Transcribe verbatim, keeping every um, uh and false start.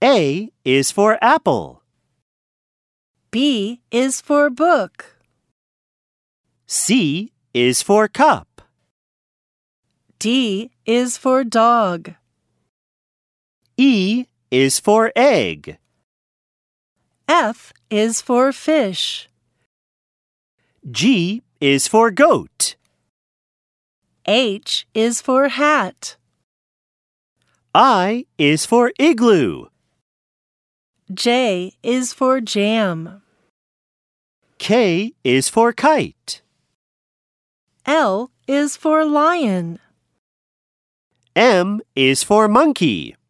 A is for apple. B is for book. C is for cup. D is for dog. E is for egg. F is for fish. G is for goat. H is for hat. I is for igloo. J is for jam. K is for kite. L is for lion. M is for monkey.